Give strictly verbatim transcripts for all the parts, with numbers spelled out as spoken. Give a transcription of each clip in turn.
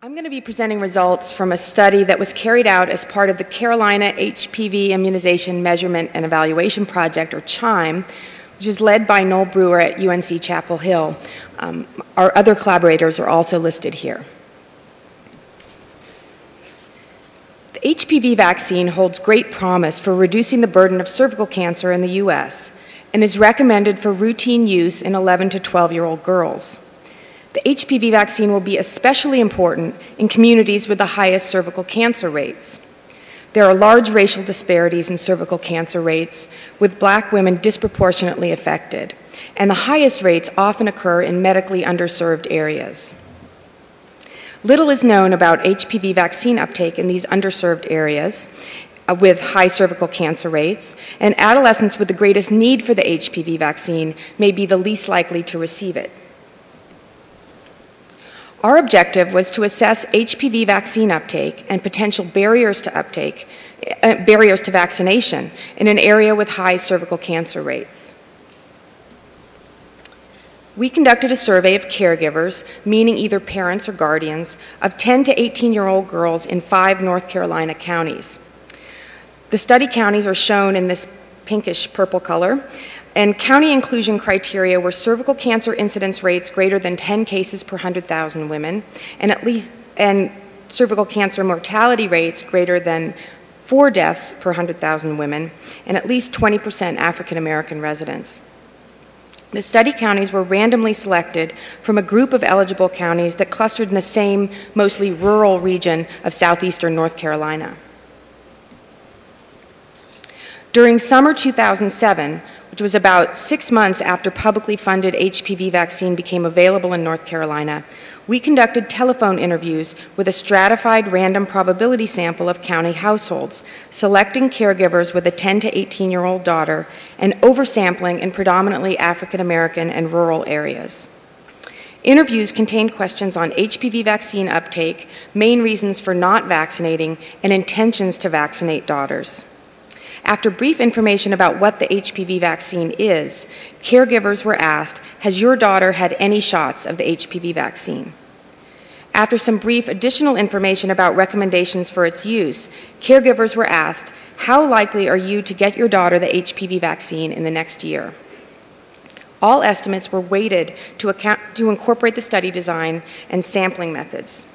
I'm going to be presenting results from a study that was carried out as part of the Carolina H P V Immunization Measurement and Evaluation Project, or CHIME, which is led by Noel Brewer at U N C Chapel Hill. Um, our other collaborators are also listed here. The H P V vaccine holds great promise for reducing the burden of cervical cancer in the U S and is recommended for routine use in eleven to twelve-year-old girls. The H P V vaccine will be especially important in communities with the highest cervical cancer rates. There are large racial disparities in cervical cancer rates, with black women disproportionately affected, and the highest rates often occur in medically underserved areas. Little is known about H P V vaccine uptake in these underserved areas uh, with high cervical cancer rates, and adolescents with the greatest need for the H P V vaccine may be the least likely to receive it. Our objective was to assess H P V vaccine uptake and potential barriers to uptake, uh, barriers to vaccination in an area with high cervical cancer rates. We conducted a survey of caregivers, meaning either parents or guardians, of ten to eighteen-year-old girls in five North Carolina counties. The study counties are shown in this pinkish purple color, and county inclusion criteria were cervical cancer incidence rates greater than ten cases per one hundred thousand women, and at least and cervical cancer mortality rates greater than four deaths per one hundred thousand women, and at least twenty percent African American residents. The study counties were randomly selected from a group of eligible counties that clustered in the same, mostly rural region of southeastern North Carolina. During summer two thousand seven, which was about six months after publicly funded H P V vaccine became available in North Carolina, we conducted telephone interviews with a stratified random probability sample of county households, selecting caregivers with a ten to eighteen-year-old daughter and oversampling in predominantly African American and rural areas. Interviews contained questions on H P V vaccine uptake, main reasons for not vaccinating, and intentions to vaccinate daughters. After brief information about what the H P V vaccine is, caregivers were asked, has your daughter had any shots of the H P V vaccine? After some brief additional information about recommendations for its use, caregivers were asked, how likely are you to get your daughter the H P V vaccine in the next year? All estimates were weighted to, account, to incorporate the study design and sampling methods.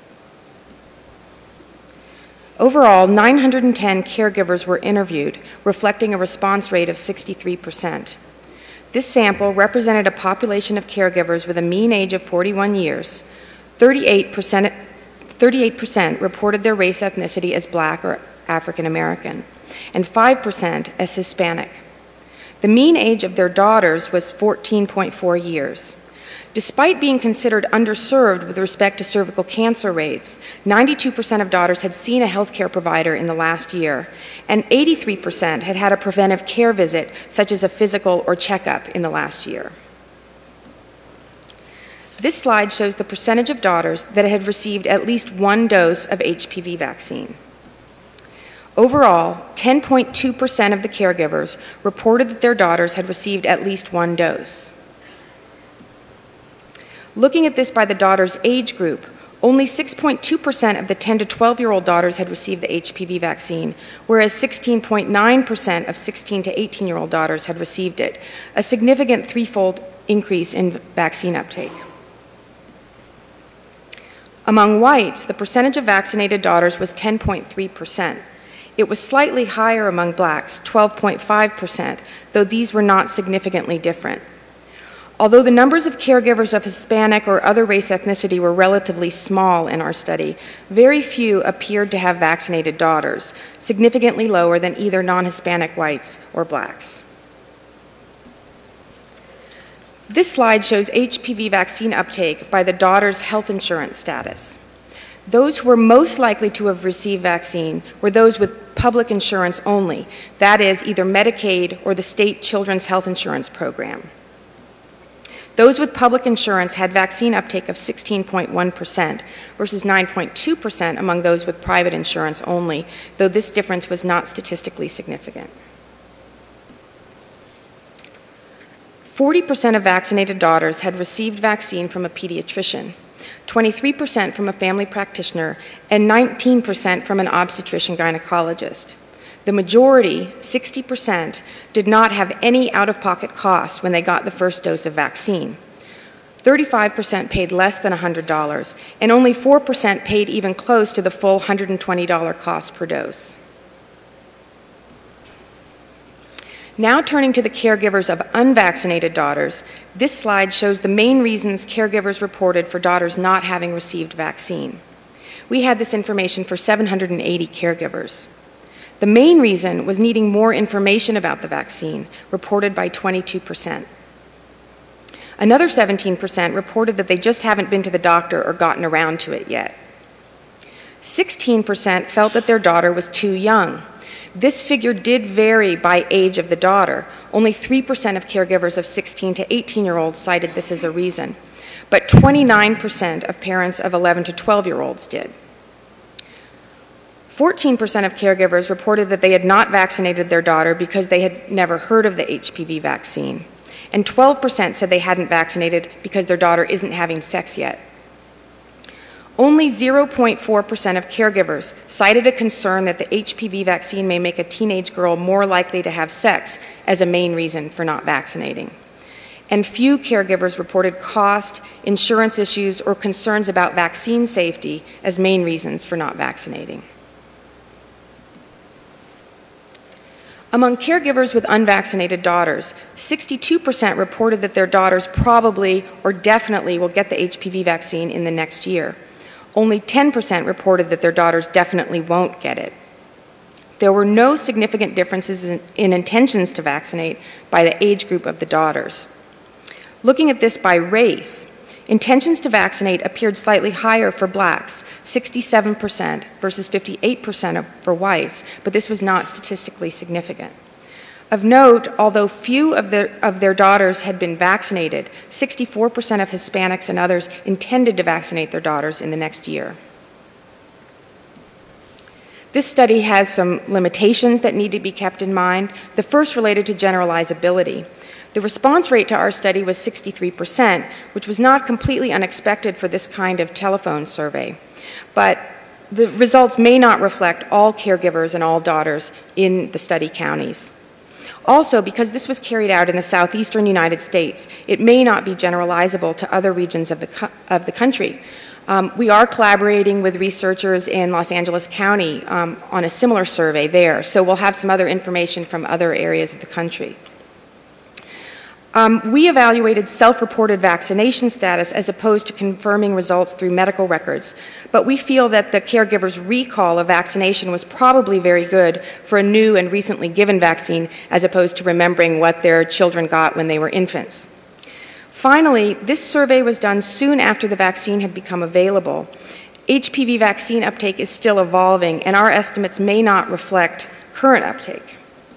Overall, nine hundred ten caregivers were interviewed, reflecting a response rate of sixty-three percent. This sample represented a population of caregivers with a mean age of forty-one years. thirty-eight percent, thirty-eight percent reported their race ethnicity as Black or African American, and five percent as Hispanic. The mean age of their daughters was fourteen point four years. Despite being considered underserved with respect to cervical cancer rates, ninety-two percent of daughters had seen a healthcare provider in the last year, and eighty-three percent had had a preventive care visit, such as a physical or checkup, in the last year. This slide shows the percentage of daughters that had received at least one dose of H P V vaccine. Overall, ten point two percent of the caregivers reported that their daughters had received at least one dose. Looking at this by the daughter's age group, only six point two percent of the ten to twelve-year-old daughters had received the H P V vaccine, whereas sixteen point nine percent of sixteen to eighteen-year-old daughters had received it, a significant threefold increase in vaccine uptake. Among whites, the percentage of vaccinated daughters was ten point three percent. It was slightly higher among blacks, twelve point five percent, though these were not significantly different. Although the numbers of caregivers of Hispanic or other race ethnicity were relatively small in our study, very few appeared to have vaccinated daughters, significantly lower than either non-Hispanic whites or blacks. This slide shows H P V vaccine uptake by the daughter's health insurance status. Those who were most likely to have received vaccine were those with public insurance only, that is, either Medicaid or the state Children's Health Insurance Program. Those with public insurance had vaccine uptake of sixteen point one percent versus nine point two percent among those with private insurance only, though this difference was not statistically significant. forty percent of vaccinated daughters had received vaccine from a pediatrician. twenty-three percent from a family practitioner, and nineteen percent from an obstetrician gynecologist. The majority, sixty percent, did not have any out-of-pocket costs when they got the first dose of vaccine. thirty-five percent paid less than one hundred dollars, and only four percent paid even close to the full one hundred twenty dollars cost per dose. Now turning to the caregivers of unvaccinated daughters, this slide shows the main reasons caregivers reported for daughters not having received vaccine. We had this information for seven hundred eighty caregivers. The main reason was needing more information about the vaccine, reported by twenty-two percent. Another seventeen percent reported that they just haven't been to the doctor or gotten around to it yet. sixteen percent felt that their daughter was too young. This figure did vary by age of the daughter. Only three percent of caregivers of sixteen to eighteen-year-olds cited this as a reason, but twenty-nine percent of parents of eleven to twelve-year-olds did. fourteen percent of caregivers reported that they had not vaccinated their daughter because they had never heard of the H P V vaccine, and twelve percent said they hadn't vaccinated because their daughter isn't having sex yet. Only zero point four percent of caregivers cited a concern that the H P V vaccine may make a teenage girl more likely to have sex as a main reason for not vaccinating. And few caregivers reported cost, insurance issues, or concerns about vaccine safety as main reasons for not vaccinating. Among caregivers with unvaccinated daughters, sixty-two percent reported that their daughters probably or definitely will get the H P V vaccine in the next year. Only ten percent reported that their daughters definitely won't get it. There were no significant differences in, in intentions to vaccinate by the age group of the daughters. Looking at this by race, intentions to vaccinate appeared slightly higher for blacks, sixty-seven percent versus fifty-eight percent for whites, but this was not statistically significant. Of note, although few of their, of their daughters had been vaccinated, sixty-four percent of Hispanics and others intended to vaccinate their daughters in the next year. This study has some limitations that need to be kept in mind. The first related to generalizability. The response rate to our study was sixty-three percent, which was not completely unexpected for this kind of telephone survey. But the results may not reflect all caregivers and all daughters in the study counties. Also, because this was carried out in the southeastern United States, it may not be generalizable to other regions of the, co- of the country. Um, we are collaborating with researchers in Los Angeles County um, on a similar survey there, so we'll have some other information from other areas of the country. Um, we evaluated self-reported vaccination status as opposed to confirming results through medical records, but we feel that the caregiver's recall of vaccination was probably very good for a new and recently given vaccine as opposed to remembering what their children got when they were infants. Finally, this survey was done soon after the vaccine had become available. H P V vaccine uptake is still evolving, and our estimates may not reflect current uptake.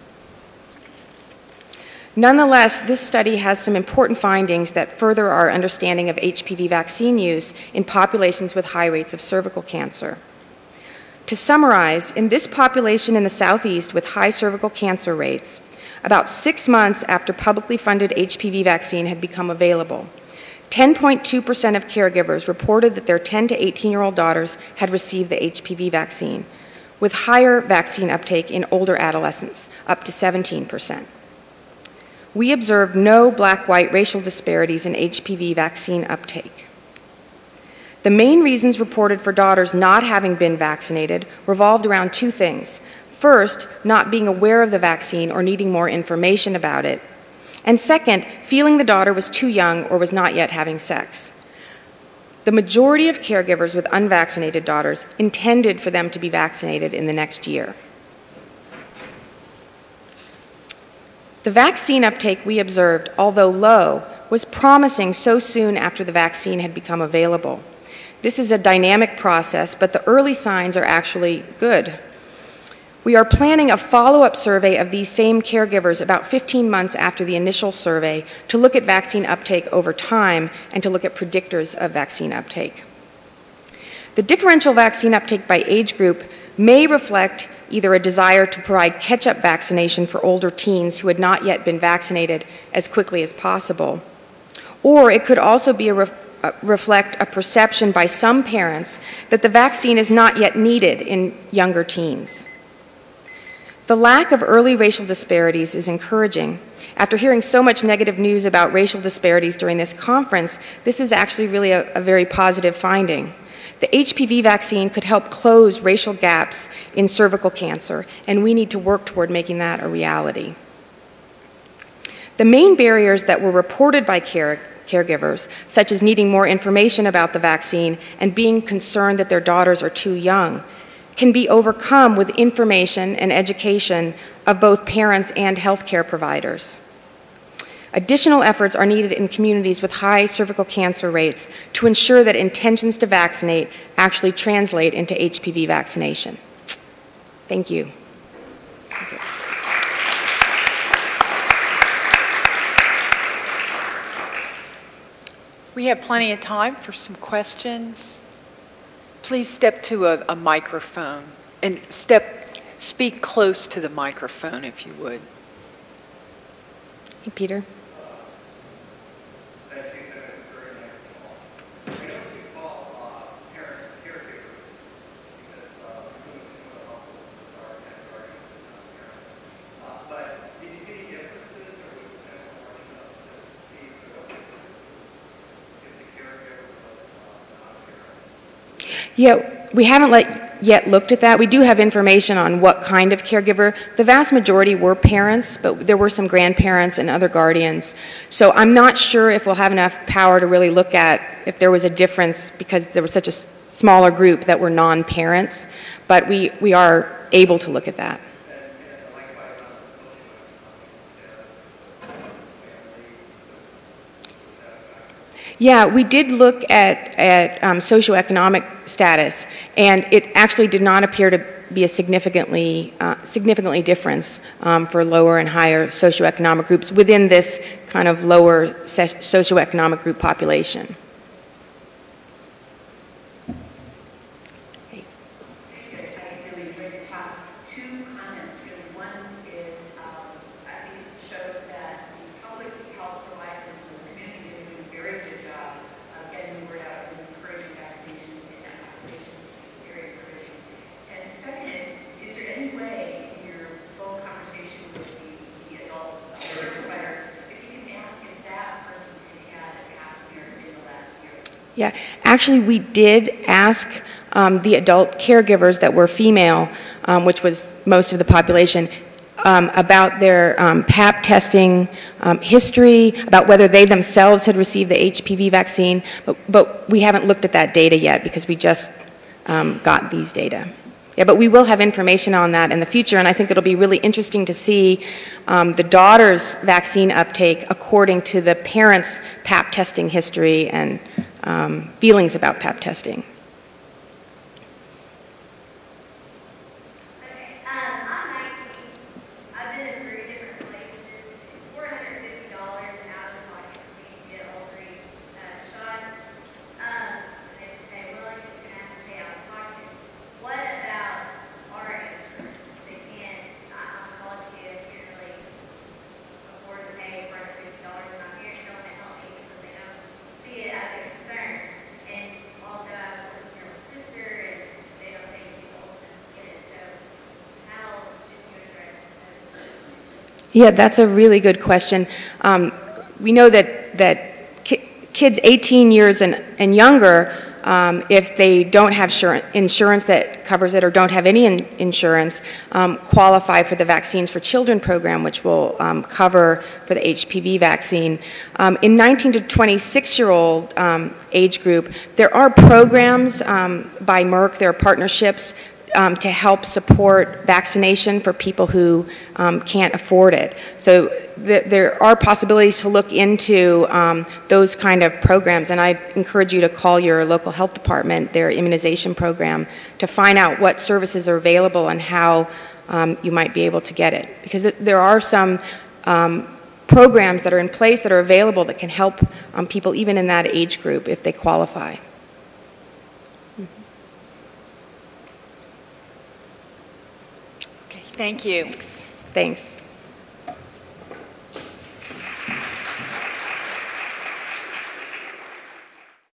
Nonetheless, this study has some important findings that further our understanding of H P V vaccine use in populations with high rates of cervical cancer. To summarize, in this population in the Southeast with high cervical cancer rates, about six months after publicly funded H P V vaccine had become available, ten point two percent of caregivers reported that their ten to eighteen-year-old daughters had received the H P V vaccine, with higher vaccine uptake in older adolescents, up to seventeen percent. We observed no black-white racial disparities in H P V vaccine uptake. The main reasons reported for daughters not having been vaccinated revolved around two things. First, not being aware of the vaccine or needing more information about it. And second, feeling the daughter was too young or was not yet having sex. The majority of caregivers with unvaccinated daughters intended for them to be vaccinated in the next year. The vaccine uptake we observed, although low, was promising so soon after the vaccine had become available. This is a dynamic process, but the early signs are actually good. We are planning a follow-up survey of these same caregivers about fifteen months after the initial survey to look at vaccine uptake over time and to look at predictors of vaccine uptake. The differential vaccine uptake by age group may reflect either a desire to provide catch-up vaccination for older teens who had not yet been vaccinated as quickly as possible, or it could also be a, re- uh, reflect a perception by some parents that the vaccine is not yet needed in younger teens. The lack of early racial disparities is encouraging. After hearing so much negative news about racial disparities during this conference, this is actually really a, a very positive finding. The H P V vaccine could help close racial gaps in cervical cancer, and we need to work toward making that a reality. The main barriers that were reported by care, caregivers, such as needing more information about the vaccine and being concerned that their daughters are too young, can be overcome with information and education of both parents and healthcare providers. Additional efforts are needed in communities with high cervical cancer rates to ensure that intentions to vaccinate actually translate into H P V vaccination. Thank you. Thank you. We have plenty of time for some questions. Please step to a, a microphone and step, speak close to the microphone if you would. Hey, Peter. Yeah, we haven't let, yet looked at that. We do have information on what kind of caregiver. The vast majority were parents, but there were some grandparents and other guardians. So I'm not sure if we'll have enough power to really look at if there was a difference because there was such a smaller group that were non-parents, but we, we are able to look at that. Yeah, we did look at, at um, socioeconomic status, and it actually did not appear to be a significantly, uh, significantly difference um, for lower and higher socioeconomic groups within this kind of lower socioeconomic group population. Yeah, actually we did ask um, the adult caregivers that were female, um, which was most of the population, um, about their um, pap testing um, history, about whether they themselves had received the H P V vaccine, but, but we haven't looked at that data yet because we just um, got these data. Yeah, but we will have information on that in the future, and I think it'll be really interesting to see um, the daughter's vaccine uptake according to the parents' pap testing history and um, feelings about pap testing. Yeah, that's a really good question. Um, we know that, that ki kids eighteen years and, and younger, um, if they don't have insurance that covers it or don't have any in insurance, um, qualify for the Vaccines for Children program, which will um, cover for the H P V vaccine. Um, in nineteen to twenty-six-year-old um, age group, there are programs um, by Merck, there are partnerships Um, to help support vaccination for people who um, can't afford it. So th there are possibilities to look into um, those kind of programs, and I encourage you to call your local health department, their immunization program, to find out what services are available and how um, you might be able to get it. Because th there are some um, programs that are in place that are available that can help um, people even in that age group if they qualify. Thank you. Thanks. Thanks.